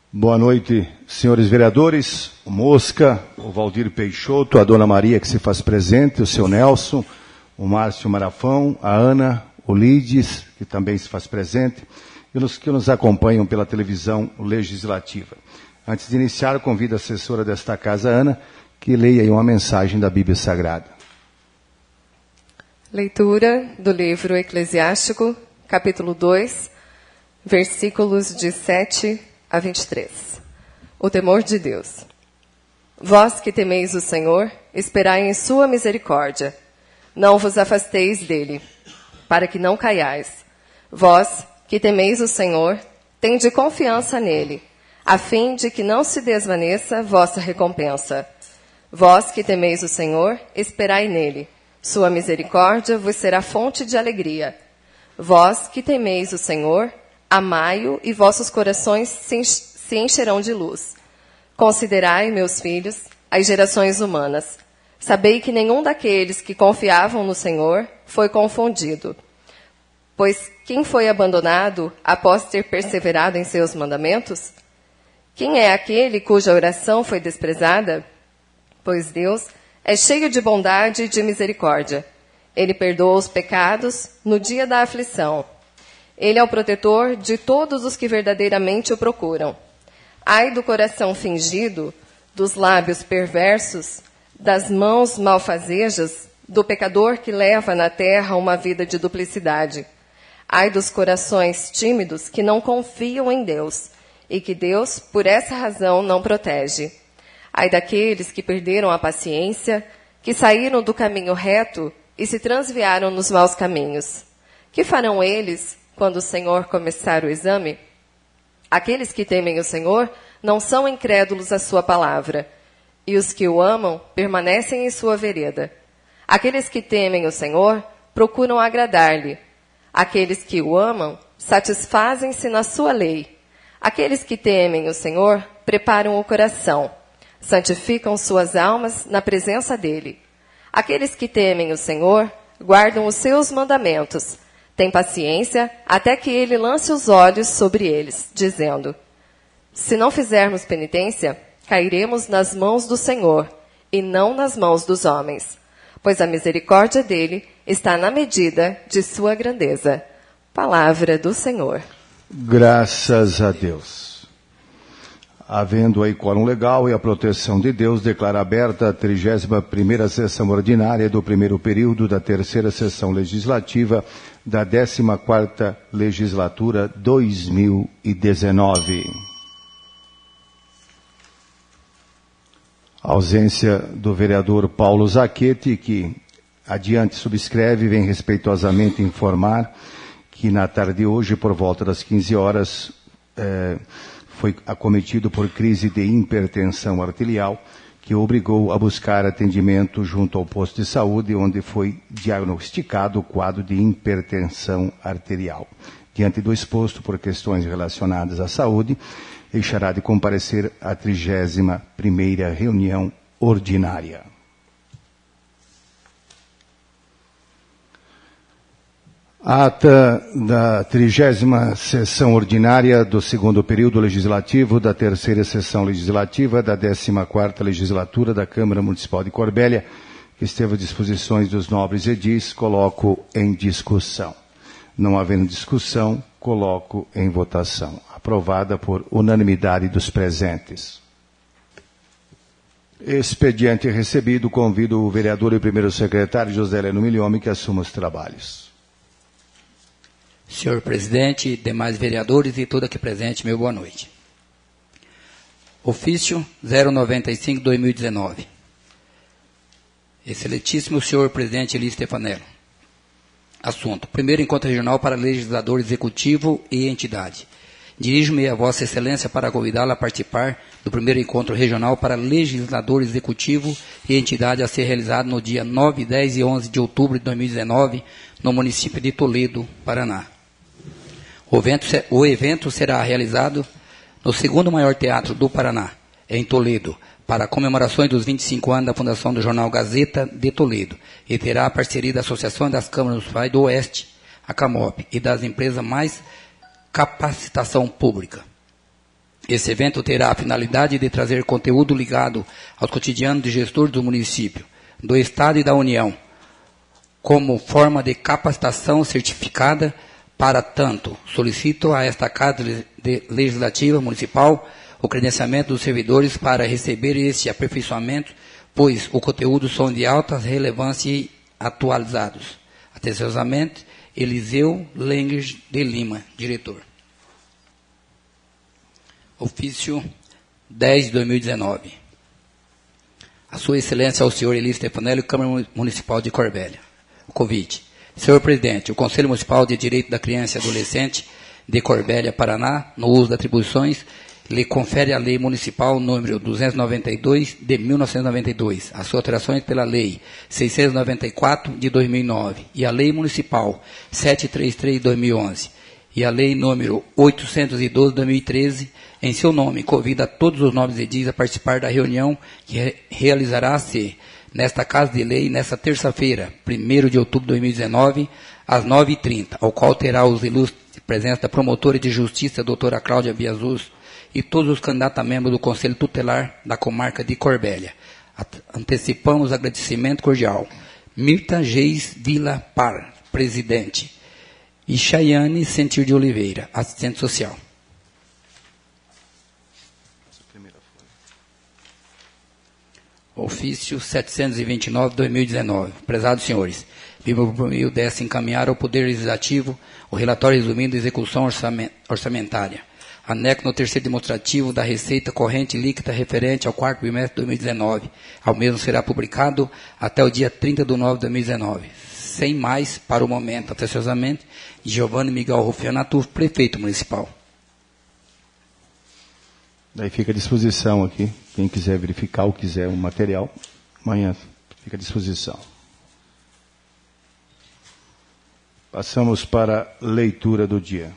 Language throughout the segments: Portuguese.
Boa noite, senhores vereadores, o Mosca, o Valdir Peixoto, a dona Maria que se faz presente, o seu Nelson, o Márcio Marafão, a Ana, o Lides, que também se faz presente, e os que nos acompanham pela televisão legislativa. Antes de iniciar, convido a assessora desta casa, Ana, que leia aí uma mensagem da Bíblia Sagrada. Leitura do livro Eclesiástico, capítulo 2, versículos de 7 a 23. O temor de Deus. Vós que temeis o Senhor, esperai em sua misericórdia. Não vos afasteis dele, para que não caiais. Vós que temeis o Senhor, tende confiança nele, a fim de que não se desvaneça vossa recompensa. Vós que temeis o Senhor, esperai nele. Sua misericórdia vos será fonte de alegria. Vós que temeis o Senhor, amai-o e vossos corações se encherão de luz. Considerai, meus filhos, as gerações humanas. Sabei que nenhum daqueles que confiavam no Senhor foi confundido. Pois quem foi abandonado após ter perseverado em seus mandamentos? Quem é aquele cuja oração foi desprezada? Pois Deus é cheio de bondade e de misericórdia. Ele perdoa os pecados no dia da aflição. Ele é o protetor de todos os que verdadeiramente o procuram. Ai do coração fingido, dos lábios perversos, das mãos malfazejas, do pecador que leva na terra uma vida de duplicidade. Ai dos corações tímidos que não confiam em Deus, e que Deus, por essa razão, não protege. Ai daqueles que perderam a paciência, que saíram do caminho reto e se transviaram nos maus caminhos. Que farão eles quando o Senhor começar o exame? Aqueles que temem o Senhor não são incrédulos à sua palavra, e os que o amam permanecem em sua vereda. Aqueles que temem o Senhor procuram agradar-lhe. Aqueles que o amam satisfazem-se na sua lei. Aqueles que temem o Senhor preparam o coração, santificam suas almas na presença dele. Aqueles que temem o Senhor guardam os seus mandamentos, têm paciência até que ele lance os olhos sobre eles, dizendo: se não fizermos penitência, cairemos nas mãos do Senhor e não nas mãos dos homens, pois a misericórdia dele está na medida de sua grandeza. Palavra do Senhor. Graças a Deus. Havendo aí quórum legal e a proteção de Deus, declaro aberta a 31ª sessão ordinária do primeiro período da terceira sessão legislativa da 14ª legislatura 2019. A ausência do vereador Paulo Zacchetti, que adiante subscreve e vem respeitosamente informar que na tarde de hoje, por volta das 15 horas, foi acometido por crise de hipertensão arterial, que o obrigou a buscar atendimento junto ao posto de saúde, onde foi diagnosticado o quadro de hipertensão arterial. Diante do exposto por questões relacionadas à saúde, deixará de comparecer à 31ª reunião ordinária. A ata da 30ª sessão ordinária do segundo período legislativo da terceira sessão legislativa da 14ª legislatura da Câmara Municipal de Corbélia, que esteve às disposições dos nobres edis, coloco em discussão. Não havendo discussão, coloco em votação. Aprovada por unanimidade dos presentes. Expediente recebido, convido o vereador e primeiro secretário José Heleno Milhome que assuma os trabalhos. Senhor presidente, demais vereadores e todo aqui presente, meu boa noite. Ofício 095/2019. Excelentíssimo senhor presidente Eli Stefanello. Assunto: primeiro encontro regional para legislador executivo e entidade. Dirijo-me a Vossa Excelência para convidá-la a participar do primeiro encontro regional para legislador executivo e entidade a ser realizado no dia 9, 10 e 11 de outubro de 2019, no município de Toledo, Paraná. O evento será realizado no segundo maior teatro do Paraná, em Toledo, para comemorações dos 25 anos da fundação do jornal Gazeta de Toledo, e terá a parceria da Associação das Câmaras Municipais do Oeste, a CAMOP, e das empresas mais capacitação pública. Esse evento terá a finalidade de trazer conteúdo ligado aos cotidianos de gestores do município, do Estado e da União, como forma de capacitação certificada. Para tanto, solicito a esta Casa Legislativa Municipal o credenciamento dos servidores para receber este aperfeiçoamento, pois o conteúdo são de alta relevância e atualizados. Atenciosamente, Eliseu Lenges de Lima, diretor. Ofício 10 de 2019. A Sua Excelência ao senhor Eli Stefanelli, Câmara Municipal de Corbélia. O convite. Senhor Presidente, o Conselho Municipal de Direito da Criança e Adolescente de Corbélia, Paraná, no uso das atribuições, lhe confere a Lei Municipal número 292 de 1992, as suas alterações pela Lei 694 de 2009 e a Lei Municipal 733 de 2011 e a Lei número 812 de 2013, em seu nome, convida todos os nobres edis a participar da reunião que realizará-se nesta Casa de Lei, nesta terça-feira, 1º de outubro de 2019, às 9h30, ao qual terá os ilustres presença da promotora de justiça, doutora Cláudia Biazuz, e todos os candidatos a membros do Conselho Tutelar da comarca de Corbélia. Antecipamos agradecimento cordial. Mirta Geis Vila Par, presidente, e Chayane Sentir de Oliveira, assistente social. Ofício 729, 2019. Prezados senhores, vivo por meio dessa encaminhar ao Poder Legislativo o relatório resumindo a execução orçamentária. Anexo no terceiro demonstrativo da receita corrente líquida referente ao quarto bimestre de 2019. Ao mesmo será publicado até o dia 30 de nove de 2019. Sem mais, para o momento, atenciosamente, Giovanni Miguel Rufiano Atuf, prefeito municipal. Daí fica à disposição aqui, quem quiser verificar ou quiser um material, amanhã fica à disposição. Passamos para a leitura do dia.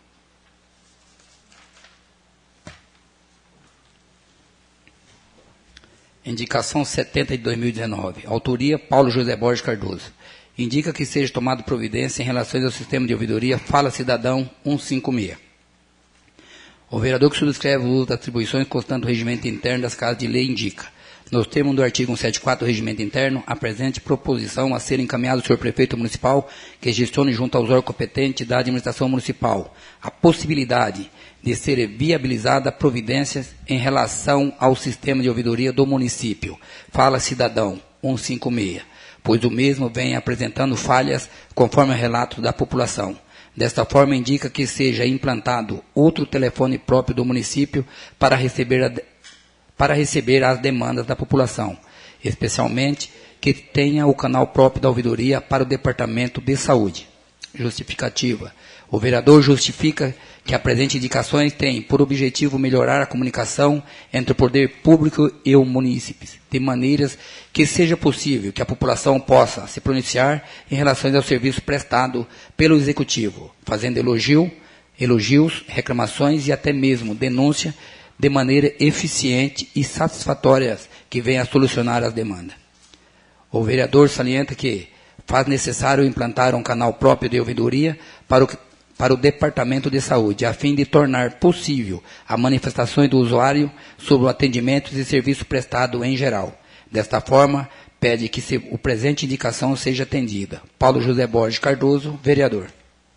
Indicação 70 de 2019. Autoria, Paulo José Borges Cardoso. Indica que seja tomada providência em relação ao sistema de ouvidoria Fala Cidadão 156. O vereador que subscreve o uso das atribuições constante do regimento interno das casas de lei indica, nos termos do artigo 174 do regimento interno, a presente proposição a ser encaminhada ao senhor prefeito municipal, que gestione junto aos órgãos competentes da administração municipal a possibilidade de ser viabilizada providências em relação ao sistema de ouvidoria do município, Fala Cidadão 156, pois o mesmo vem apresentando falhas conforme o relato da população. Desta forma, indica que seja implantado outro telefone próprio do município para receber as demandas da população, especialmente que tenha o canal próprio da ouvidoria para o Departamento de Saúde. Justificativa. O vereador justifica que a presente indicações tem por objetivo melhorar a comunicação entre o poder público e os munícipes, de maneiras que seja possível que a população possa se pronunciar em relação ao serviço prestado pelo Executivo, fazendo elogios, reclamações e até mesmo denúncia de maneira eficiente e satisfatória que venha a solucionar as demandas. O vereador salienta que faz necessário implantar um canal próprio de ouvidoria para o Departamento de Saúde, a fim de tornar possível a manifestações do usuário sobre o atendimento e serviço prestado em geral. Desta forma, pede que o presente indicação seja atendida. Paulo José Borges Cardoso, vereador.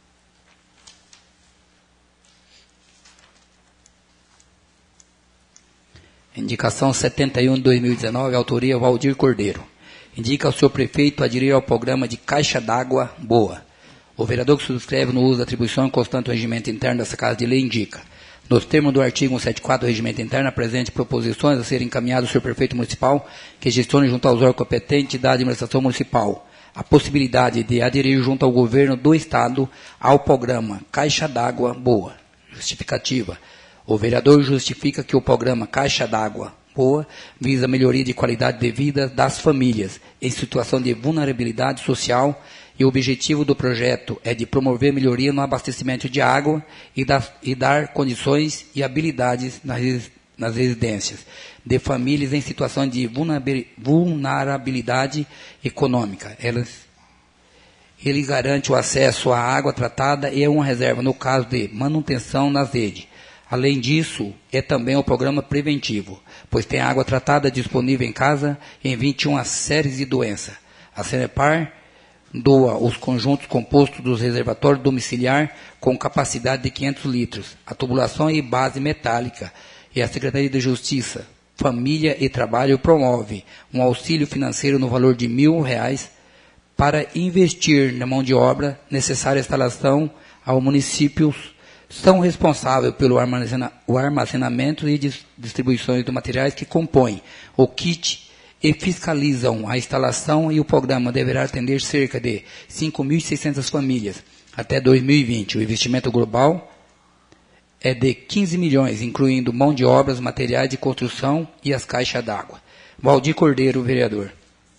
Indicação 71 de 2019, autoria Valdir Cordeiro. Indica ao senhor prefeito aderir ao programa de Caixa d'Água Boa. O vereador que subscreve no uso da atribuição constante do regimento interno dessa Casa de Lei indica, nos termos do artigo 174 do regimento interno, apresente proposições a serem encaminhadas ao senhor prefeito municipal, que gestione junto aos órgãos competentes da administração municipal a possibilidade de aderir junto ao governo do Estado ao programa Caixa d'Água Boa. Justificativa. O vereador justifica que o programa Caixa d'Água Boa visa a melhoria de qualidade de vida das famílias em situação de vulnerabilidade social e o objetivo do projeto é de promover melhoria no abastecimento de água e dar condições e habilidades nas residências de famílias em situação de vulnerabilidade econômica. Ele garante o acesso à água tratada e uma reserva no caso de manutenção nas redes, Além disso, é também o programa preventivo, pois tem água tratada disponível em casa em 21 séries de doenças. A Sanepar doa os conjuntos compostos dos reservatórios domiciliar com capacidade de 500 litros, a tubulação e base metálica, e a Secretaria de Justiça, Família e Trabalho promove um auxílio financeiro no valor de R$1.000 para investir na mão de obra necessária à instalação ao municípios são responsáveis pelo armazenamento e distribuições de materiais que compõem o kit e fiscalizam a instalação, e o programa deverá atender cerca de 5.600 famílias até 2020. O investimento global é de 15 milhões, incluindo mão de obras, materiais de construção e as caixas d'água. Valdir Cordeiro, vereador.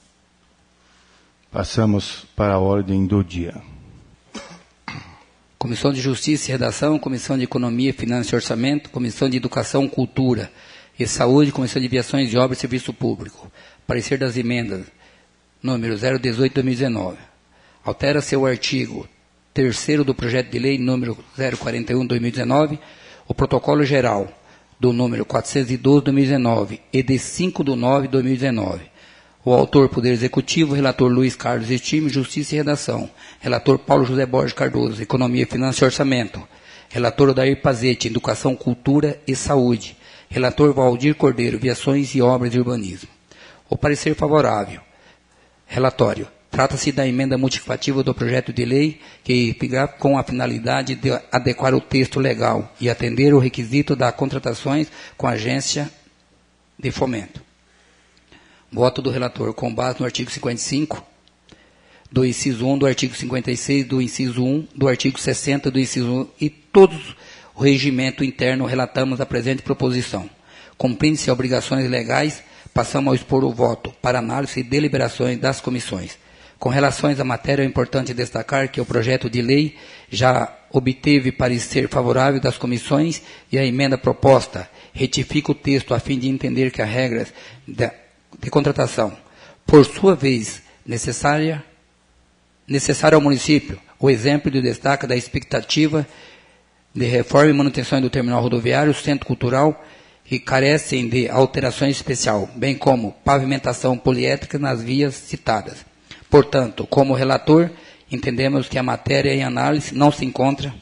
Passamos para a ordem do dia. Comissão de Justiça e Redação, Comissão de Economia, Finanças e Orçamento, Comissão de Educação, Cultura e Saúde, Comissão de Viações de Obras e Serviço Público. Parecer das emendas, número 018/2019. Altera-se o artigo 3º do projeto de lei, número 041/2019, o protocolo geral do número 412/2019 e de 5/9/2019. O autor, Poder Executivo, relator Luiz Carlos Estime, Justiça e Redação. Relator Paulo José Borges Cardoso, Economia, Finanças e Orçamento. Relator Odair Pazete, Educação, Cultura e Saúde. Relator Valdir Cordeiro, Viações e Obras de Urbanismo. O parecer favorável. Relatório. Trata-se da emenda modificativa do projeto de lei que com a finalidade de adequar o texto legal e atender o requisito das contratações com a agência de fomento. Voto do relator com base no artigo 55, do inciso 1, do artigo 56, do inciso 1, do artigo 60, do inciso 1 e todos o regimento interno relatamos a presente proposição. Cumprindo-se obrigações legais, passamos a expor o voto para análise e deliberações das comissões. Com relação à matéria, é importante destacar que o projeto de lei já obteve parecer favorável das comissões e a emenda proposta retifica o texto a fim de entender que as regras de contratação, por sua vez, necessária ao município, o exemplo de destaque da expectativa de reforma e manutenção do terminal rodoviário, centro cultural, que carecem de alterações especial, bem como pavimentação poliétrica nas vias citadas. Portanto, como relator, entendemos que a matéria em análise não se encontra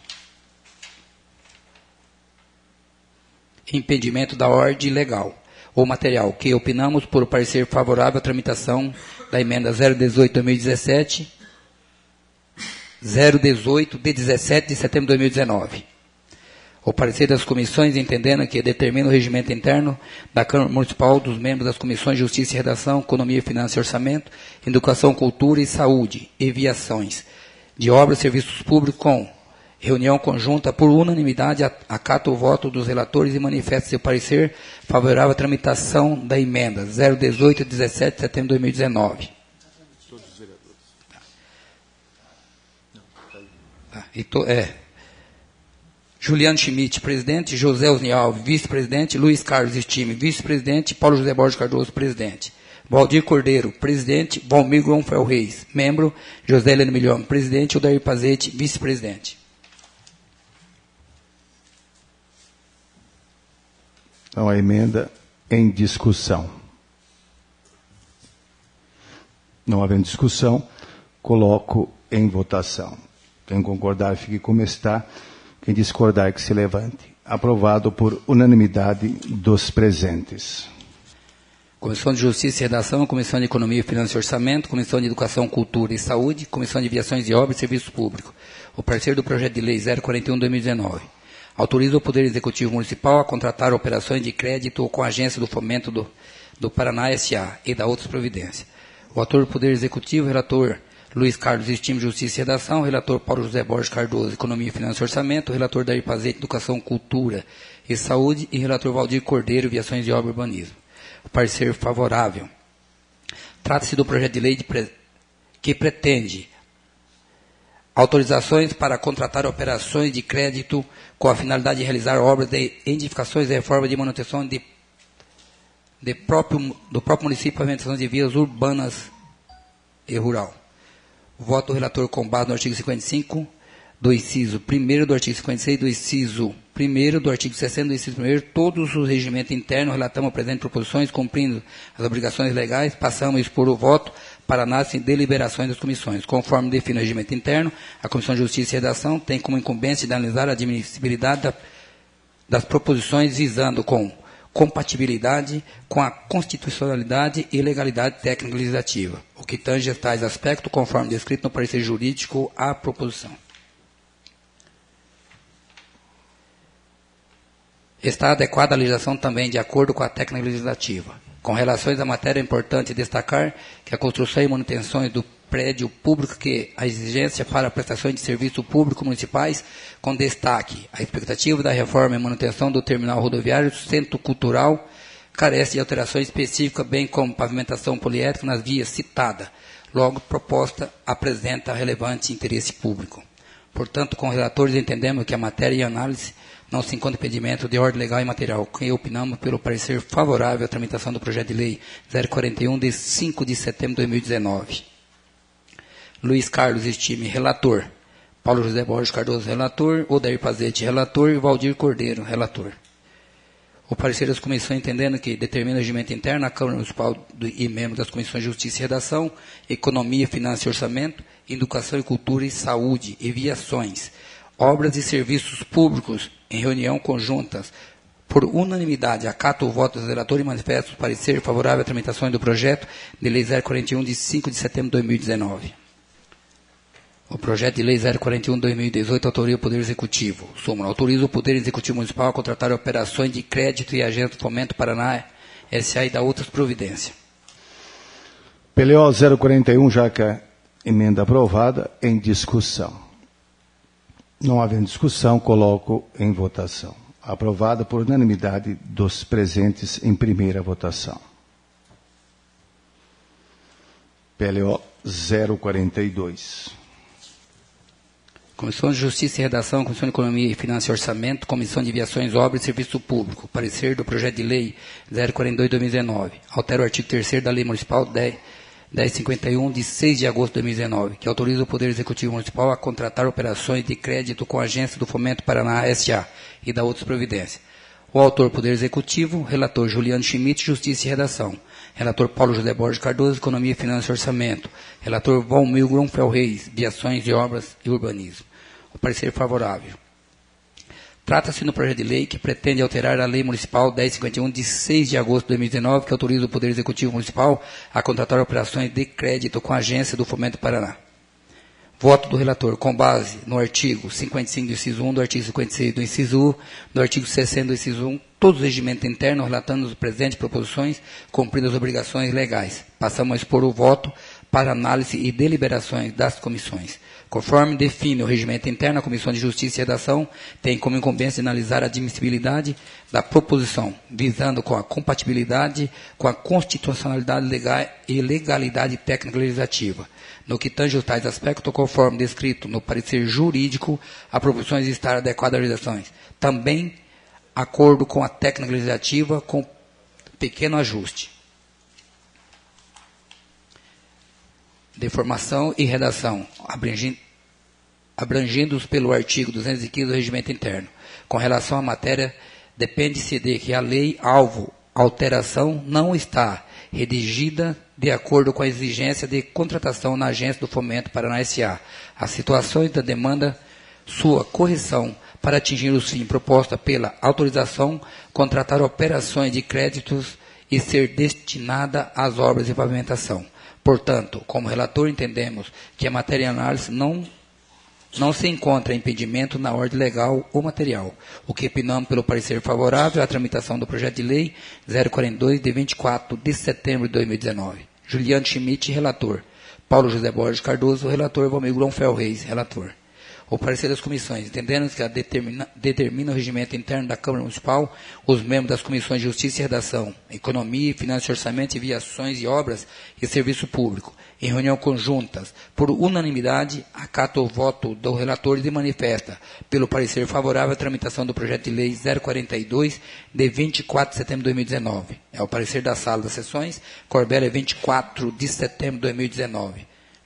impedimento da ordem legal ou material, que opinamos por parecer favorável à tramitação da emenda 018/2017, 018 de 17 de setembro de 2019. O parecer das comissões, entendendo que determina o regimento interno da Câmara Municipal dos membros das comissões de Justiça e Redação, Economia, Finanças e Orçamento, Educação, Cultura e Saúde, e Viações de Obras e Serviços Públicos, com reunião conjunta por unanimidade, acata o voto dos relatores e manifesta seu parecer favorável à tramitação da emenda 018 de 17 de setembro de 2019. Todos os vereadores. Juliano Schmidt, presidente, José Osnial, vice-presidente, Luiz Carlos Estime, vice-presidente, Paulo José Borges Cardoso, presidente. Valdir Cordeiro, presidente, Valmir Gonfel Reis, membro, José Helena Milhão, presidente, Odair Pazete, vice-presidente. Então, a emenda em discussão. Não havendo discussão, coloco em votação. Quem concordar, fique como está. Quem discordar, que se levante. Aprovado por unanimidade dos presentes. Comissão de Justiça e Redação, Comissão de Economia, Finanças e Orçamento, Comissão de Educação, Cultura e Saúde, Comissão de Viações e Obras e Serviços Públicos. O parecer do projeto de lei 041/2019. Autoriza o Poder Executivo Municipal a contratar operações de crédito com a Agência do Fomento do Paraná S.A. e da outras providências. O autor do Poder Executivo, relator Luiz Carlos Estime, Justiça e Redação, relator Paulo José Borges Cardoso, Economia, Finanças e Orçamento, relator Odair Pazete, Educação, Cultura e Saúde, e relator Valdir Cordeiro, Viações e Obras e Urbanismo. O parecer favorável. Trata-se do projeto de lei que pretende autorizações para contratar operações de crédito com a finalidade de realizar obras de edificações e reforma de manutenção do próprio município, pavimentação de vias urbanas e rural. O voto do relator com base no artigo 55 do inciso 1º do artigo 56, do inciso 1º do artigo 60, do inciso 1º, todos os regimentos internos relatamos presentes proposições, cumprindo as obrigações legais, passamos a expor o voto para análise e deliberações das comissões. Conforme define o regimento interno, a Comissão de Justiça e Redação tem como incumbência de analisar a admissibilidade das proposições visando com compatibilidade com a constitucionalidade e legalidade técnica legislativa, o que tange a tais aspectos, conforme descrito no parecer jurídico à proposição. Está adequada a legislação também de acordo com a técnica legislativa. Com relações à matéria, é importante destacar que a construção e manutenção do prédio público, que a exigência para prestações de serviço público municipais, com destaque a expectativa da reforma e manutenção do terminal rodoviário, centro cultural, carece de alterações específicas, bem como pavimentação poliédrica nas vias citadas. Logo, proposta apresenta relevante interesse público. Portanto, com relatores, entendemos que a matéria e análise não se encontra impedimento de ordem legal e material, que opinamos pelo parecer favorável à tramitação do projeto de lei 041, de 5 de setembro de 2019. Luiz Carlos Estime, relator. Paulo José Borges Cardoso, relator. Odair Pazete, relator. E Valdir Cordeiro, relator. O parecer das comissões, entendendo que determina o regimento interno, a Câmara Municipal e membros das comissões de Justiça e Redação, Economia, Finanças e Orçamento, Educação e Cultura e Saúde e Viações, Obras e Serviços Públicos, em reunião conjuntas, por unanimidade, acato o voto dos relatores e manifesto o parecer favorável à tramitação do projeto de lei 041 de 5 de setembro de 2019. O projeto de lei 041 de 2018 autoria o Poder Executivo. Súmula. Autoriza o Poder Executivo Municipal a contratar operações de crédito e agência do Fomento Paraná S.A. e da outras providências. PLO 041, já que a emenda aprovada, em discussão. Não havendo discussão, coloco em votação. Aprovada por unanimidade dos presentes em primeira votação. PLO 042. Comissão de Justiça e Redação, Comissão de Economia, Finanças e Orçamento, Comissão de Viações, Obras e Serviço Público. Parecer do projeto de lei 042 de 2019. Altera o artigo 3º da Lei Municipal 1051, de 6 de agosto de 2019, que autoriza o Poder Executivo Municipal a contratar operações de crédito com a Agência do Fomento Paraná S.A. e da outras providências. O autor, Poder Executivo, relator Juliano Schmidt, Justiça e Redação. Relator Paulo José Borges Cardoso, Economia, Finanças e Orçamento. Relator Valmir Grunfel Reis, Viações e Obras e Urbanismo. O parecer favorável. Trata-se no projeto de lei que pretende alterar a Lei Municipal 1051, de 6 de agosto de 2019, que autoriza o Poder Executivo Municipal a contratar operações de crédito com a Agência do Fomento Paraná. Voto do relator, com base no artigo 55 do inciso 1, do artigo 56 do inciso 1, do artigo 60 do inciso 1, todos os regimentos internos relatando as presentes proposições, cumprindo as obrigações legais. Passamos a expor o voto para análise e deliberações das comissões. Conforme define o regimento interno, a Comissão de Justiça e Redação tem como incumbência analisar a admissibilidade da proposição, visando com a compatibilidade com a constitucionalidade legal e legalidade técnica legislativa. No que tange os tais aspectos, conforme descrito no parecer jurídico, a proposição estar adequada às legislações. Também acordo com a técnica legislativa, com pequeno ajuste. De formação e redação, abrangidos pelo artigo 215 do Regimento Interno. Com relação à matéria, depende-se de que a lei-alvo alteração não está redigida de acordo com a exigência de contratação na Agência do Fomento Paraná S.A. As situações da demanda, sua correção para atingir o fim proposta pela autorização, contratar operações de créditos e ser destinada às obras de pavimentação. Portanto, como relator, entendemos que a matéria em análise não se encontra impedimento na ordem legal ou material, o que opinamos pelo parecer favorável à tramitação do projeto de lei 042, de 24 de setembro de 2019. Juliano Schmidt, relator. Paulo José Borges Cardoso, relator. Valmir Grunfel Reis, relator. O parecer das comissões, entendendo que determina o regimento interno da Câmara Municipal, os membros das comissões de Justiça e Redação, Economia, Finanças e Orçamento e Viações e Obras e Serviço Público, em reunião conjuntas, por unanimidade, acata o voto do relator e manifesta, pelo parecer favorável à tramitação do projeto de lei 042, de 24 de setembro de 2019. É o parecer da Sala das Sessões, Corbélia, 24 de setembro de 2019.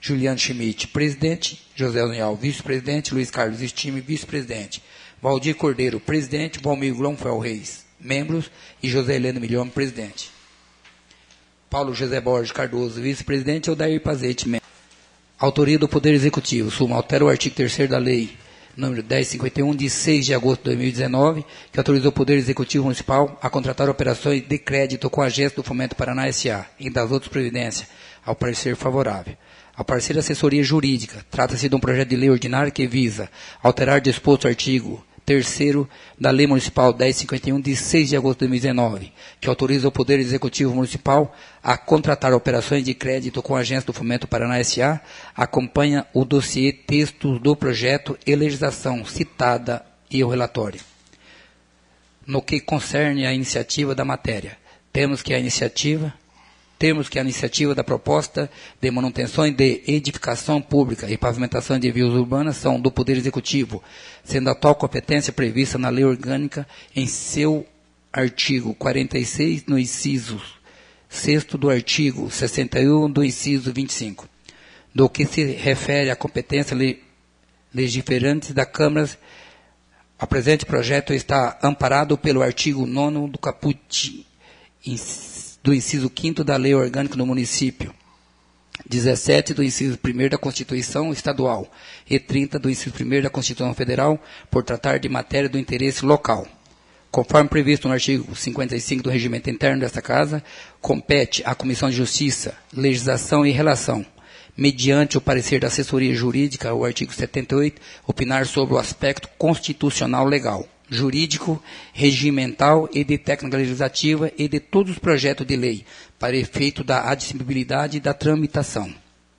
Juliano Schmidt, presidente. José Unial, vice-presidente. Luiz Carlos Estime, vice-presidente. Valdir Cordeiro, presidente. Valmir Glonfel Reis, membros. E José Heleno Milhão, presidente. Paulo José Borges Cardoso, vice-presidente. Odair Pazete, membro. Autoria do Poder Executivo. Suma altera o artigo 3º da Lei número 1051, de 6 de agosto de 2019, que autorizou o Poder Executivo Municipal a contratar operações de crédito com a Agência do Fomento Paraná S.A. e das outras previdências, ao parecer favorável. Ao parecer assessoria jurídica, trata-se de um projeto de lei ordinário que visa alterar disposto artigo 3º da Lei Municipal 1051, de 6 de agosto de 2019, que autoriza o Poder Executivo Municipal a contratar operações de crédito com a Agência do Fomento Paraná S.A., acompanha o dossiê texto do projeto e legislação citada e o relatório. No que concerne à iniciativa da matéria, temos que a iniciativa da proposta de manutenção e de edificação pública e pavimentação de vias urbanas são do Poder Executivo, sendo a tal competência prevista na Lei Orgânica em seu artigo 46, no inciso 6º do artigo 61, do inciso 25. Do que se refere à competência legiferante da Câmara, o presente projeto está amparado pelo artigo 9º do caput do inciso 5º da Lei Orgânica do Município, 17 do inciso 1º da Constituição Estadual e 30 do inciso 1º da Constituição Federal, por tratar de matéria do interesse local. Conforme previsto no artigo 55 do Regimento Interno desta Casa, compete à Comissão de Justiça, Legislação e Relação, mediante o parecer da assessoria jurídica, o artigo 78, opinar sobre o aspecto constitucional legal, jurídico, regimental e de técnica legislativa e de todos os projetos de lei, para efeito da admissibilidade da tramitação.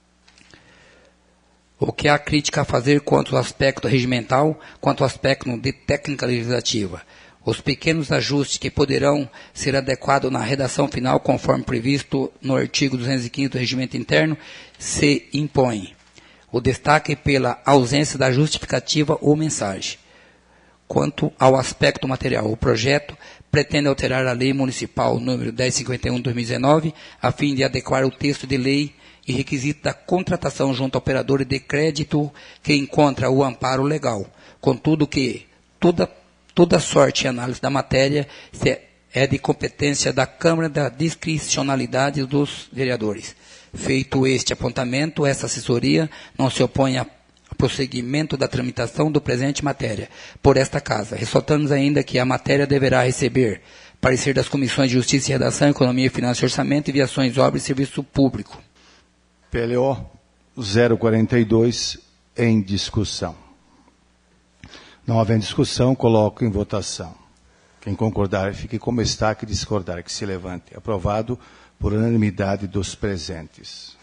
O que há crítica a fazer quanto ao aspecto regimental, quanto ao aspecto de técnica legislativa? Os pequenos ajustes que poderão ser adequados na redação final, conforme previsto no artigo 215 do Regimento Interno, se impõem. O destaque pela ausência da justificativa ou mensagem. Quanto ao aspecto material, o projeto pretende alterar a Lei Municipal número 1051 de 2019, a fim de adequar o texto de lei e requisito da contratação junto ao operador de crédito que encontra o amparo legal. Contudo que toda sorte e análise da matéria é de competência da Câmara da discricionalidade dos vereadores. Feito este apontamento, essa assessoria não se opõe a prosseguimento da tramitação do presente matéria por esta Casa. Ressaltamos ainda que a matéria deverá receber parecer das Comissões de Justiça e Redação, Economia, Finanças e Orçamento e Viações, Obras e Serviço Público. PLO 042 em discussão. Não havendo discussão, coloco em votação. Quem concordar, fique como está, que discordar, que se levante. Aprovado por unanimidade dos presentes.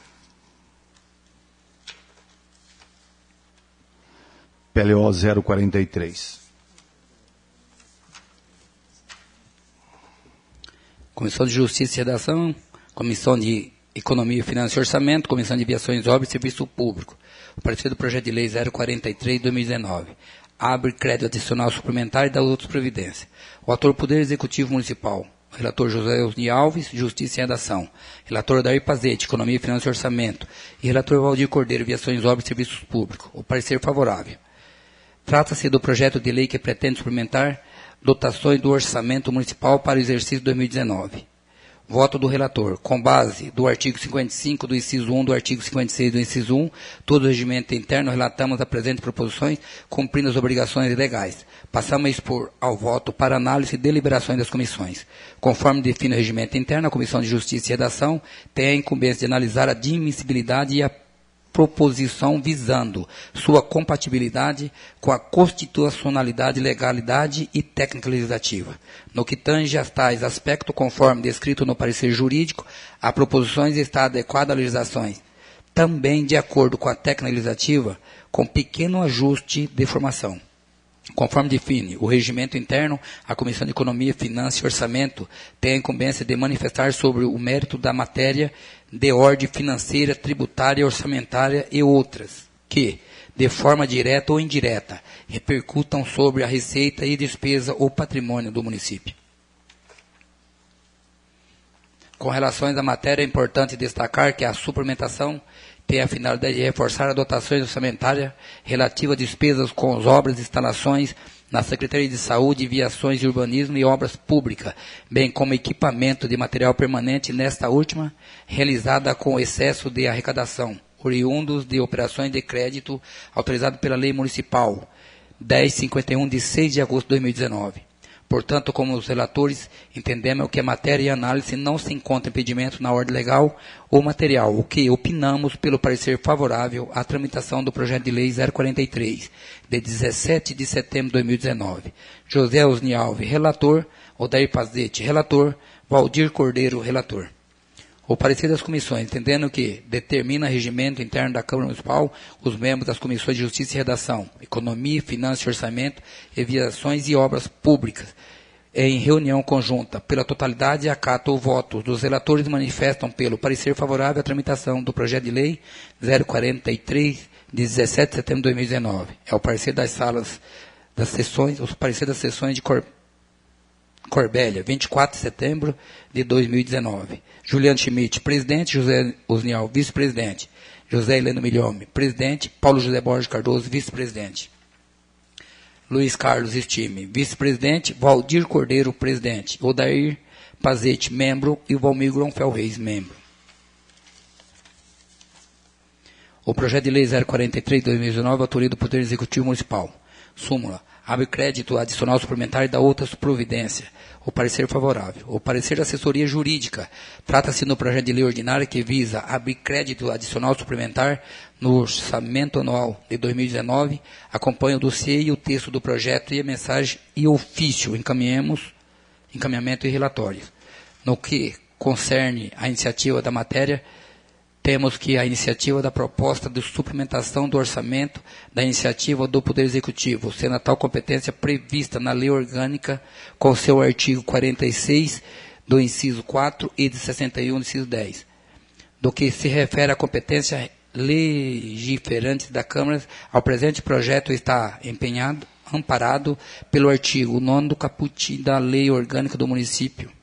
PLO 043. Comissão de Justiça e Redação, Comissão de Economia, Finanças e Orçamento, Comissão de Viações, Obras e Serviço Público. O parecer do projeto de lei 043 de 2019. Abre crédito adicional suplementar e dá outras providências. O autor Poder Executivo Municipal. O relator José Osni Alves, Justiça e Redação. Relator Odair Pazete, Economia, Finanças e Orçamento. E relator Valdir Cordeiro, Viações, Obras e Serviços Públicos. O parecer favorável. Trata-se do projeto de lei que pretende suplementar dotações do orçamento municipal para o exercício 2019. Voto do relator. Com base do artigo 55 do inciso 1 do artigo 56 do inciso 1, todo o regimento interno, relatamos as presentes proposições, cumprindo as obrigações legais. Passamos a expor ao voto para análise e deliberações das comissões. Conforme define o regimento interno, a Comissão de Justiça e Redação tem a incumbência de analisar a admissibilidade e a proposição visando sua compatibilidade com a constitucionalidade, legalidade e técnica legislativa. No que tange a tais aspectos, conforme descrito no parecer jurídico, a proposição está adequada à legislação, também de acordo com a técnica legislativa, com pequeno ajuste de formação. Conforme define o regimento interno, a Comissão de Economia, Finanças e Orçamento tem a incumbência de manifestar sobre o mérito da matéria de ordem financeira, tributária, orçamentária e outras, que, de forma direta ou indireta, repercutam sobre a receita e despesa ou patrimônio do município. Com relação à matéria, é importante destacar que a suplementação tem a finalidade de reforçar as dotações orçamentárias relativas a despesas com as obras e instalações na Secretaria de Saúde, Viações e Urbanismo e Obras Públicas, bem como equipamento de material permanente, nesta última, realizada com excesso de arrecadação, oriundos de operações de crédito autorizadas pela Lei Municipal 1051, de 6 de agosto de 2019. Portanto, como os relatores, entendemos que a matéria e a análise não se encontra impedimento na ordem legal ou material, o que opinamos pelo parecer favorável à tramitação do projeto de lei 043, de 17 de setembro de 2019. José Osni Alves, relator. Odair Pazete, relator. Valdir Cordeiro, relator. O parecer das comissões, entendendo que determina regimento interno da Câmara Municipal os membros das comissões de Justiça e Redação, Economia, Finanças e Orçamento, e Viações e Obras Públicas, em reunião conjunta, pela totalidade, acata o voto dos relatores, manifestam pelo parecer favorável à tramitação do projeto de lei 043, de 17 de setembro de 2019. É o parecer das salas das sessões, o parecer das sessões de Corbélia, 24 de setembro de 2019. Juliano Schmidt, presidente. José Osnial, vice-presidente. José Heleno Milhome, presidente. Paulo José Borges Cardoso, vice-presidente. Luiz Carlos Estime, vice-presidente. Valdir Cordeiro, presidente. Odair Pazete, membro. E Valmir Gronfel Reis, membro. O projeto de lei 043 de 2019, autoria do Poder Executivo Municipal. Súmula. Abre crédito adicional suplementar e dá outras providências. O parecer favorável. O parecer da assessoria jurídica. Trata-se no projeto de lei ordinária que visa abrir crédito adicional suplementar no orçamento anual de 2019. Acompanha o dossiê e o texto do projeto e a mensagem e ofício. Encaminhamento e relatórios. No que concerne a iniciativa da matéria, temos que a iniciativa da proposta de suplementação do orçamento da iniciativa do Poder Executivo, sendo a tal competência prevista na Lei Orgânica com seu artigo 46 do inciso 4 e de 61 do inciso 10. Do que se refere à competência legiferante da Câmara, ao presente projeto está amparado pelo artigo 9º do caput da Lei Orgânica do Município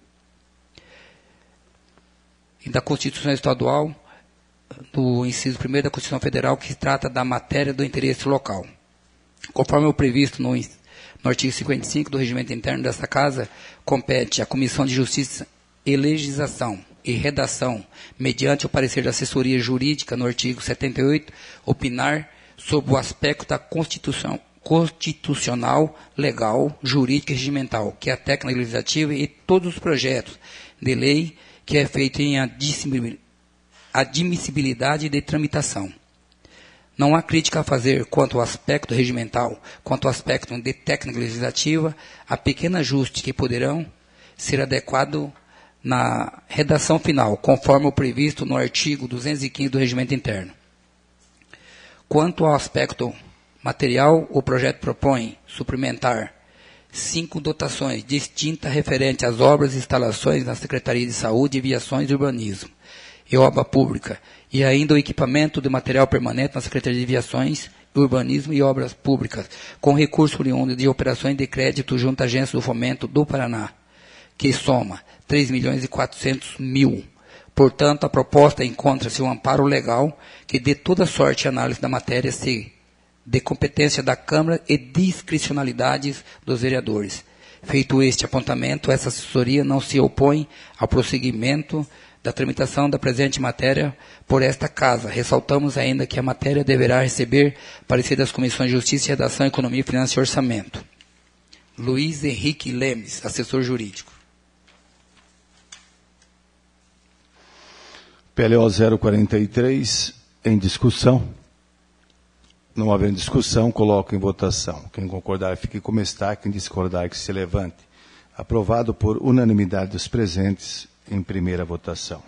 e da Constituição Estadual, do inciso 1º da Constituição Federal, que trata da matéria do interesse local. Conforme o previsto no artigo 55 do Regimento Interno desta Casa, compete à Comissão de Justiça e Legislação e Redação, mediante o parecer da assessoria jurídica no artigo 78, opinar sobre o aspecto da constitucional, legal, jurídica e regimental, que é a técnica legislativa e todos os projetos de lei que é feito em admissibilidade de tramitação. Não há crítica a fazer quanto ao aspecto regimental, quanto ao aspecto de técnica legislativa, a pequeno ajuste que poderão ser adequado na redação final, conforme o previsto no artigo 215 do Regimento Interno. Quanto ao aspecto material, o projeto propõe suplementar 5 dotações distintas referentes às obras e instalações na Secretaria de Saúde, Viações e Urbanismo e Obra Pública, e ainda o equipamento de material permanente na Secretaria de Viações, Urbanismo e Obras Públicas, com recurso oriundo de operações de crédito junto à Agência do Fomento do Paraná, que soma 3.400.000. Portanto, a proposta encontra-se um amparo legal que dê toda sorte e análise da matéria de competência da Câmara e discricionalidades dos vereadores. Feito este apontamento, essa assessoria não se opõe ao prosseguimento da tramitação da presente matéria por esta Casa. Ressaltamos ainda que a matéria deverá receber parecer das Comissões de Justiça e Redação, Economia, Finanças e Orçamento. Luiz Henrique Lemes, assessor jurídico. PLO 043, em discussão. Não havendo discussão, coloco em votação. Quem concordar, fique como está. Quem discordar, que se levante. Aprovado por unanimidade dos presentes em primeira votação.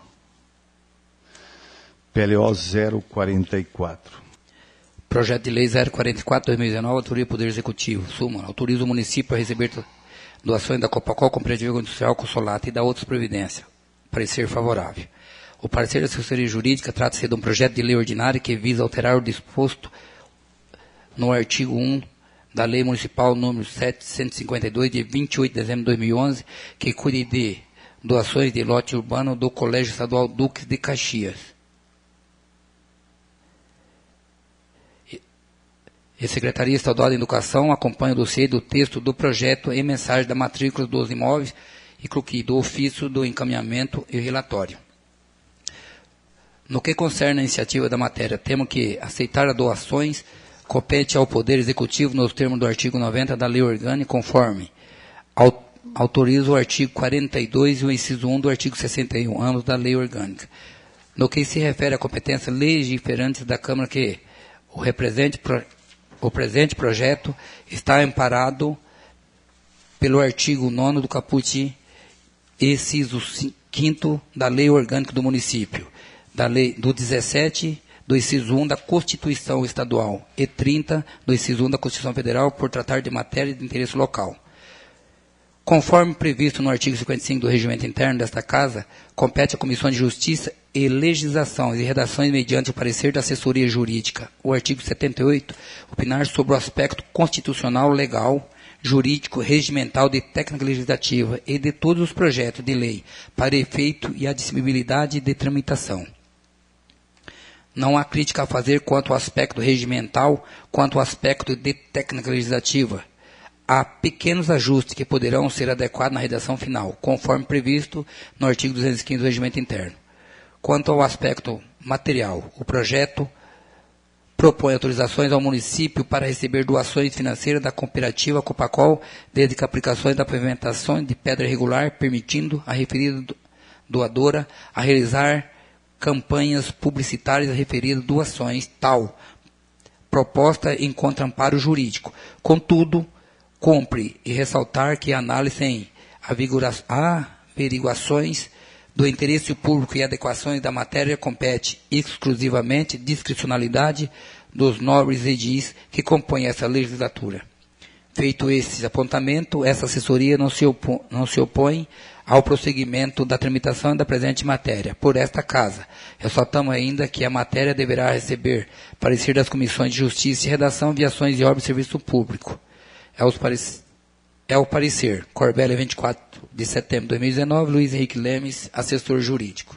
PLO 044. Projeto de Lei 044/2019, autoria do Poder Executivo. Súmula. Autoriza o município a receber doações da Copacol, Cooperativa Industrial Consolata e da outras providências. Parecer favorável. O parecer da assessoria jurídica trata-se de um projeto de lei ordinária que visa alterar o disposto no artigo 1 da Lei Municipal número 752, de 28 de dezembro de 2011, que cuide de doações de lote urbano do Colégio Estadual Duques de Caxias. e Secretaria Estadual da Educação acompanha o dossiê do texto do projeto e mensagem da matrícula dos imóveis e croquis do ofício do encaminhamento e relatório. No que concerne a iniciativa da matéria, temos que aceitar as doações, compete ao Poder Executivo nos termos do artigo 90 da Lei Orgânica, conforme autoriza o artigo 42 e o inciso 1 do artigo 61, ambos da Lei Orgânica. No que se refere à competência legiferante da Câmara, que o presente projeto está amparado pelo artigo 9 do caput inciso 5 da Lei Orgânica do Município, da Lei do 17 do inciso 1 da Constituição Estadual e 30 do inciso 1 da Constituição Federal, por tratar de matéria de interesse local. Conforme previsto no artigo 55 do Regimento Interno desta Casa, compete à Comissão de Justiça e Legislação e redações mediante o parecer da assessoria jurídica, o artigo 78, opinar sobre o aspecto constitucional, legal, jurídico, regimental, de técnica legislativa e de todos os projetos de lei para efeito e admissibilidade de tramitação. Não há crítica a fazer quanto ao aspecto regimental, quanto ao aspecto de técnica legislativa. Há pequenos ajustes que poderão ser adequados na redação final, conforme previsto no artigo 215 do Regimento Interno. Quanto ao aspecto material, o projeto propõe autorizações ao município para receber doações financeiras da cooperativa Copacol, desde que aplicações da pavimentação de pedra irregular, permitindo a referida doadora a realizar campanhas publicitárias referidas doações, tal proposta encontra amparo jurídico. Contudo, cumpre e ressaltar que a análise em averiguações do interesse público e adequações da matéria compete exclusivamente discricionalidade dos nobres edis que compõem essa legislatura. Feito esse apontamento, essa assessoria não se opõe ao prosseguimento da tramitação da presente matéria por esta Casa. Ressaltamos ainda que a matéria deverá receber parecer das Comissões de Justiça e Redação, Viações e Obras de Serviço Público. É o parecer, Corbélia, 24 de setembro de 2019, Luiz Henrique Lemes, assessor jurídico.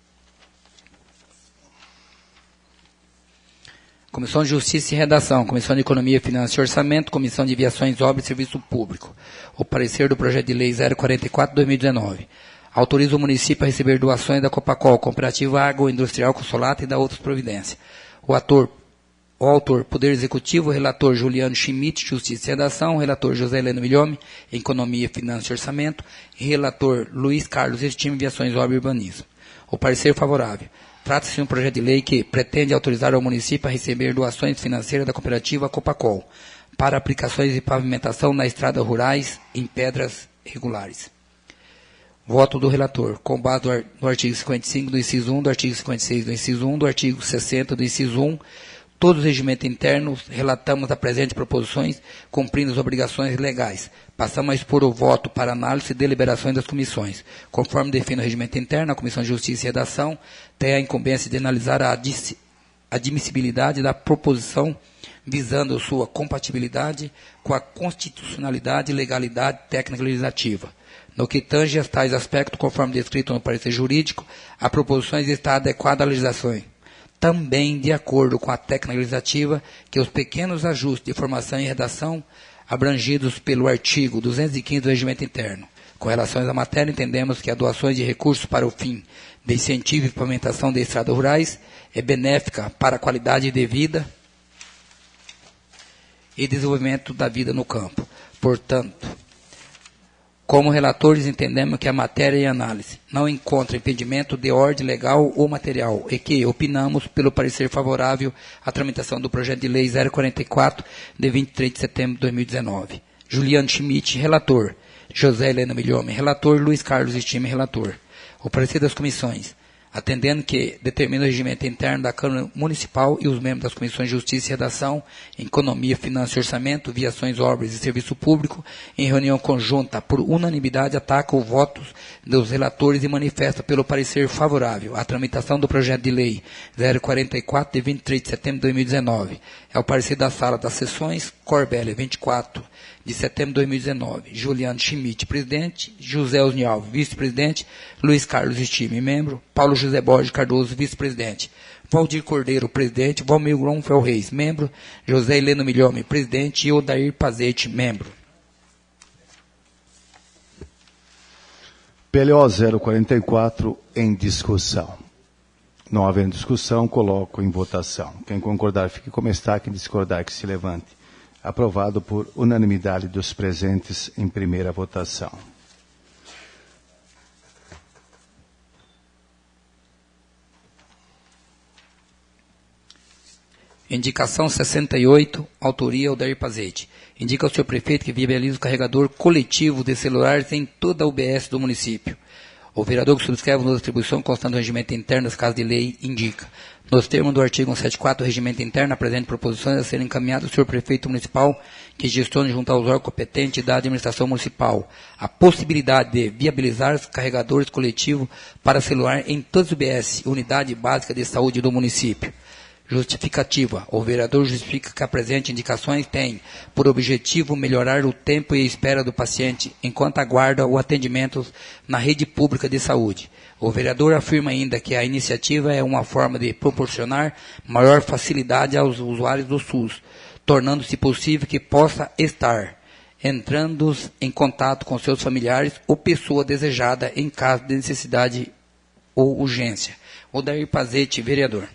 Comissão de Justiça e Redação, Comissão de Economia, Finanças e Orçamento, Comissão de Viações, Obras e Serviço Público. O parecer do projeto de lei 044 de 2019. Autoriza o município a receber doações da Copacol, Cooperativa Agroindustrial Consolata e da outras providências. O autor, Poder Executivo, relator Juliano Schmidt, Justiça e Redação, relator José Heleno Milhome, Economia, Finanças e Orçamento, e relator Luiz Carlos Estime, Viações, Obras e Urbanismo. O parecer favorável. Trata-se de um projeto de lei que pretende autorizar ao município a receber doações financeiras da cooperativa Copacol para aplicações de pavimentação nas estradas rurais em pedras regulares. Voto do relator, com base no artigo 55 do inciso 1, do artigo 56 do inciso 1, do artigo 60 do inciso 1, todos os regimentos internos, relatamos as presentes proposições, cumprindo as obrigações legais. Passamos a expor o voto para análise e deliberações das comissões. Conforme define o regimento interno, a Comissão de Justiça e Redação tem a incumbência de analisar a admissibilidade da proposição, visando sua compatibilidade com a constitucionalidade e legalidade técnica legislativa. No que tange a tais aspectos, conforme descrito no parecer jurídico, a proposição está adequada à legislação. Também de acordo com a técnica legislativa, que os pequenos ajustes de formação e redação abrangidos pelo artigo 215 do Regimento Interno. Com relação à matéria, entendemos que as doações de recursos para o fim de incentivo e pavimentação de estradas rurais é benéfica para a qualidade de vida e desenvolvimento da vida no campo. Portanto, como relatores, entendemos que a matéria e análise não encontra impedimento de ordem legal ou material e que opinamos pelo parecer favorável à tramitação do projeto de lei 044, de 23 de setembro de 2019. Juliano Schmidt, relator. José Heleno Milhome, relator. Luiz Carlos Estime, relator. O parecer das comissões. Atendendo que determina o regimento interno da Câmara Municipal e os membros das Comissões de Justiça e Redação, Economia, Finanças e Orçamento, Viações, Obras e Serviço Público, em reunião conjunta, por unanimidade, atacam os votos dos relatores e manifesta pelo parecer favorável à tramitação do projeto de lei 044, de 23 de setembro de 2019. É o parecer da Sala das Sessões, Corbélia, 24 de setembro de 2019. Juliano Schmidt, presidente. José Osnialvo, vice-presidente. Luiz Carlos Estime, membro. Paulo José Borges Cardoso, vice-presidente. Valdir Cordeiro, presidente. Valmir Gronfel Reis, membro. José Heleno Milhome, presidente. E Odair Pazete, membro. PLO 044 em discussão. Não havendo discussão, coloco em votação. Quem concordar, fique como está. Quem discordar, que se levante. Aprovado por unanimidade dos presentes em primeira votação. Indicação 68, autoria Odair Pazete. Indica ao senhor prefeito que viabiliza o carregador coletivo de celulares em toda a UBS do município. O vereador que subscreve a distribuição constante do regimento interno das casas de lei indica. Nos termos do artigo 174 do regimento interno, apresente proposições a serem encaminhadas ao senhor prefeito municipal que gestione junto aos órgãos competentes da administração municipal a possibilidade de viabilizar os carregadores coletivos para celular em todas as UBS, unidade básica de saúde do município. Justificativa. O vereador justifica que a presente indicações tem por objetivo melhorar o tempo e a espera do paciente enquanto aguarda o atendimento na rede pública de saúde. O vereador afirma ainda que a iniciativa é uma forma de proporcionar maior facilidade aos usuários do SUS, tornando-se possível que possa estar entrando em contato com seus familiares ou pessoa desejada em caso de necessidade ou urgência. Odair Pazete, vereador.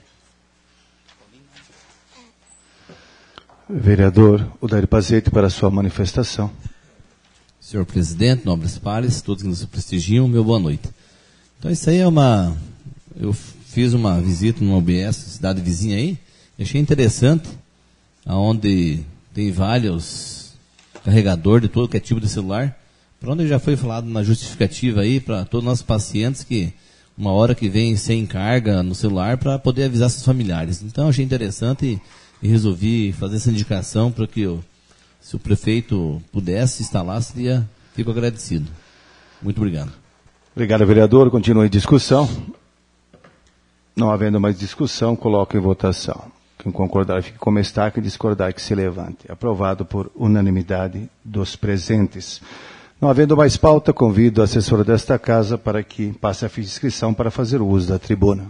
Vereador Odair Pazete, para a sua manifestação. Senhor presidente, nobres pares, todos que nos prestigiam, meu boa noite. Então isso aí é eu fiz uma visita numa UBS, cidade vizinha aí, e achei interessante, onde tem vários carregadores de todo que é tipo de celular, para onde já foi falado na justificativa aí, para todos os nossos pacientes, que uma hora que vem sem carga no celular, para poder avisar seus familiares. Então achei interessante e resolvi fazer essa indicação para que se o prefeito pudesse instalar, fico agradecido. Muito obrigado. Obrigado, vereador. Continue em discussão. Não havendo mais discussão, coloco em votação. Quem concordar, fique como está. Quem discordar, que se levante. Aprovado por unanimidade dos presentes. Não havendo mais pauta, convido a assessora desta casa para que passe a ficha de inscrição para fazer o uso da tribuna.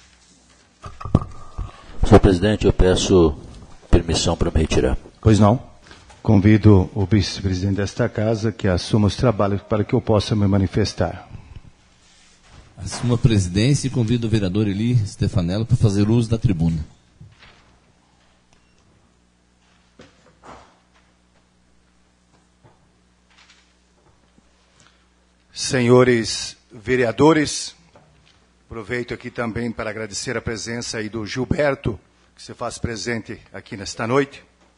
Senhor presidente, eu peço permissão para me retirar. Pois não. Convido o vice-presidente desta casa que assuma os trabalhos para que eu possa me manifestar. Assuma a presidência e convido o vereador Eli Stefanello para fazer uso da tribuna. Senhores vereadores, aproveito aqui também para agradecer a presença aí do Gilberto, que se faz presente aqui nesta noite.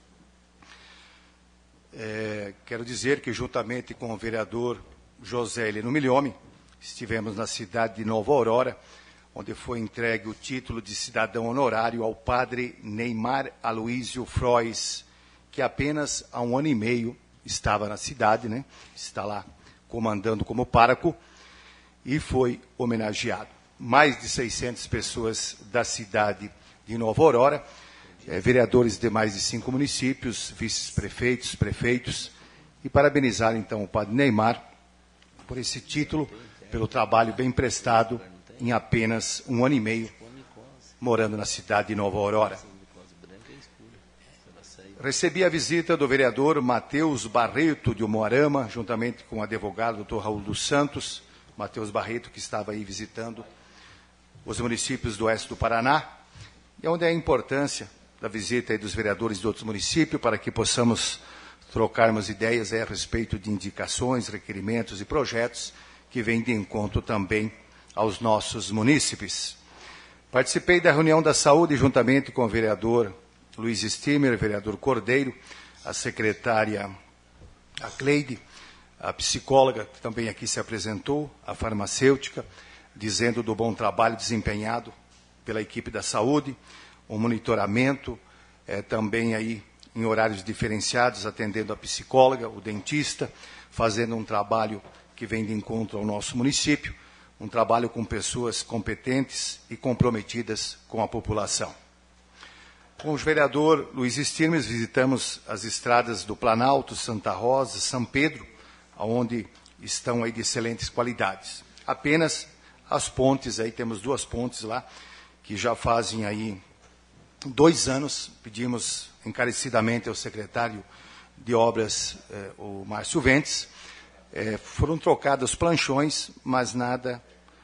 Quero dizer que, juntamente com o vereador José Heleno Milhome, estivemos na cidade de Nova Aurora, onde foi entregue o título de cidadão honorário ao padre Neymar Aloísio Frois, que apenas há 1 ano e meio estava na cidade, né? Está lá comandando como pároco, e foi homenageado. Mais de 600 pessoas da cidade de Nova Aurora, vereadores de mais de 5 municípios, vice-prefeitos, prefeitos, e parabenizar então o padre Neymar por esse título, pelo trabalho bem prestado em apenas 1 ano e meio, morando na cidade de Nova Aurora. Recebi a visita do vereador Matheus Barreto de Umuarama, juntamente com o advogado Dr. Raul dos Santos, Matheus Barreto, que estava aí visitando os municípios do oeste do Paraná, e onde é a importância da visita aí dos vereadores de outros municípios, para que possamos trocarmos ideias a respeito de indicações, requerimentos e projetos que vêm de encontro também aos nossos munícipes. Participei da reunião da saúde juntamente com o vereador Luiz Stimmer, vereador Cordeiro, a secretária a Cleide, a psicóloga que também aqui se apresentou, a farmacêutica, dizendo do bom trabalho desempenhado pela equipe da saúde, o monitoramento, também aí em horários diferenciados, atendendo a psicóloga, o dentista, fazendo um trabalho que vem de encontro ao nosso município, um trabalho com pessoas competentes e comprometidas com a população. Com o vereador Luiz Stirmes, visitamos as estradas do Planalto, Santa Rosa, São Pedro, onde estão aí de excelentes qualidades. Apenas as pontes, aí temos 2 pontes lá, que já fazem aí 2 anos, pedimos encarecidamente ao secretário de Obras, o Márcio Ventes, foram trocados planchões, mas nada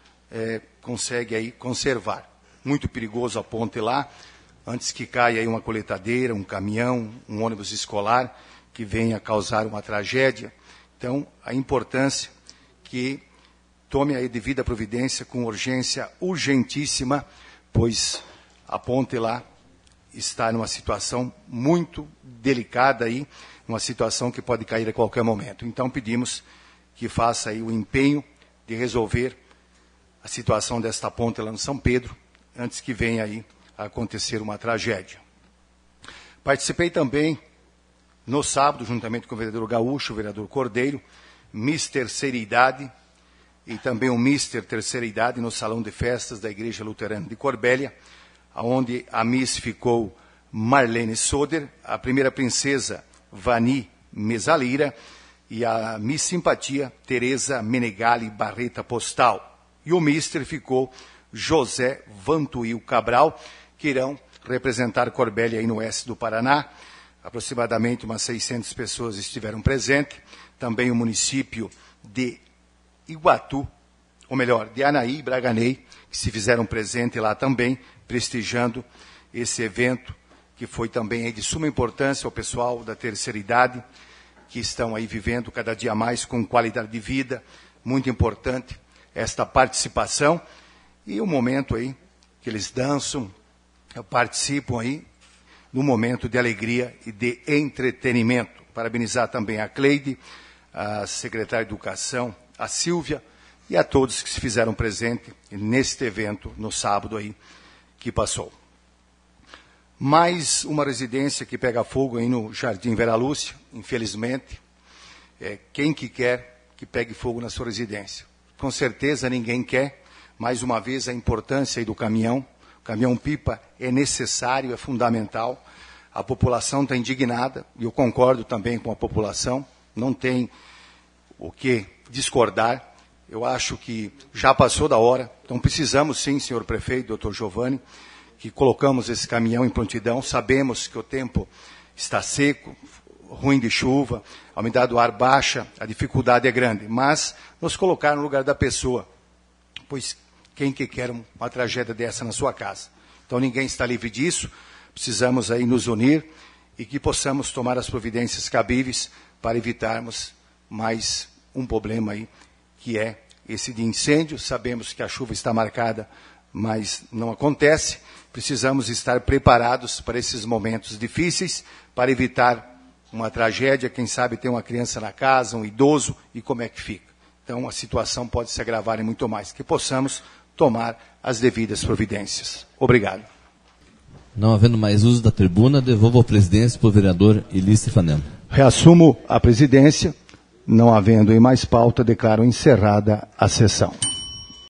consegue aí conservar. Muito perigoso a ponte lá, antes que caia aí uma coletadeira, um caminhão, um ônibus escolar, que venha causar uma tragédia. Então, a importância que tome a devida providência com urgência urgentíssima, pois a ponte lá está numa situação muito delicada aí, uma situação que pode cair a qualquer momento. Então, pedimos que faça aí o empenho de resolver a situação desta ponte lá no São Pedro, antes que venha aí a acontecer uma tragédia. Participei também, no sábado, juntamente com o vereador Gaúcho, o vereador Cordeiro, Miss Terceira Idade, e também o Mister Terceira Idade no Salão de Festas da Igreja Luterana de Corbélia, onde a Miss ficou Marlene Soder, a primeira princesa Vani Mesalira e a Miss Simpatia Tereza Menegali Barreta Postal. E o Mister ficou José Vantuil Cabral, que irão representar Corbélia aí no oeste do Paraná. Aproximadamente umas 600 pessoas estiveram presentes. Também o município de Iguatu, ou melhor, de Anaí e Braganei, que se fizeram presente lá também, prestigiando esse evento, que foi também aí de suma importância ao pessoal da terceira idade, que estão aí vivendo cada dia mais com qualidade de vida. Muito importante esta participação e o momento aí que eles dançam, participam aí no momento de alegria e de entretenimento. Parabenizar também a Cleide, a secretária de Educação, a Silvia e a todos que se fizeram presente neste evento no sábado aí que passou. Mais uma residência que pega fogo aí no Jardim Vera Lúcia, infelizmente. Quem que quer que pegue fogo na sua residência? Com certeza ninguém quer. Mais uma vez a importância aí do caminhão. O caminhão-pipa é necessário, é fundamental. A população está indignada, e eu concordo também com a população. Não tem o que discordar. Eu acho que já passou da hora. Então precisamos sim, senhor prefeito, doutor Giovanni, que colocamos esse caminhão em prontidão. Sabemos que o tempo está seco, ruim de chuva, a umidade do ar baixa, a dificuldade é grande. Mas nos colocar no lugar da pessoa, pois quem que quer uma tragédia dessa na sua casa? Então ninguém está livre disso. Precisamos aí nos unir e que possamos tomar as providências cabíveis para evitarmos mais um problema aí, que é esse de incêndio. Sabemos que a chuva está marcada, mas não acontece. Precisamos estar preparados para esses momentos difíceis, para evitar uma tragédia. Quem sabe tem uma criança na casa, um idoso, e como é que fica? Então a situação pode se agravar e muito mais. Que possamos tomar as devidas providências. Obrigado. Não havendo mais uso da tribuna, devolvo a presidência para o vereador Elis Stefanello. Reassumo a presidência. Não havendo em mais pauta, declaro encerrada a sessão.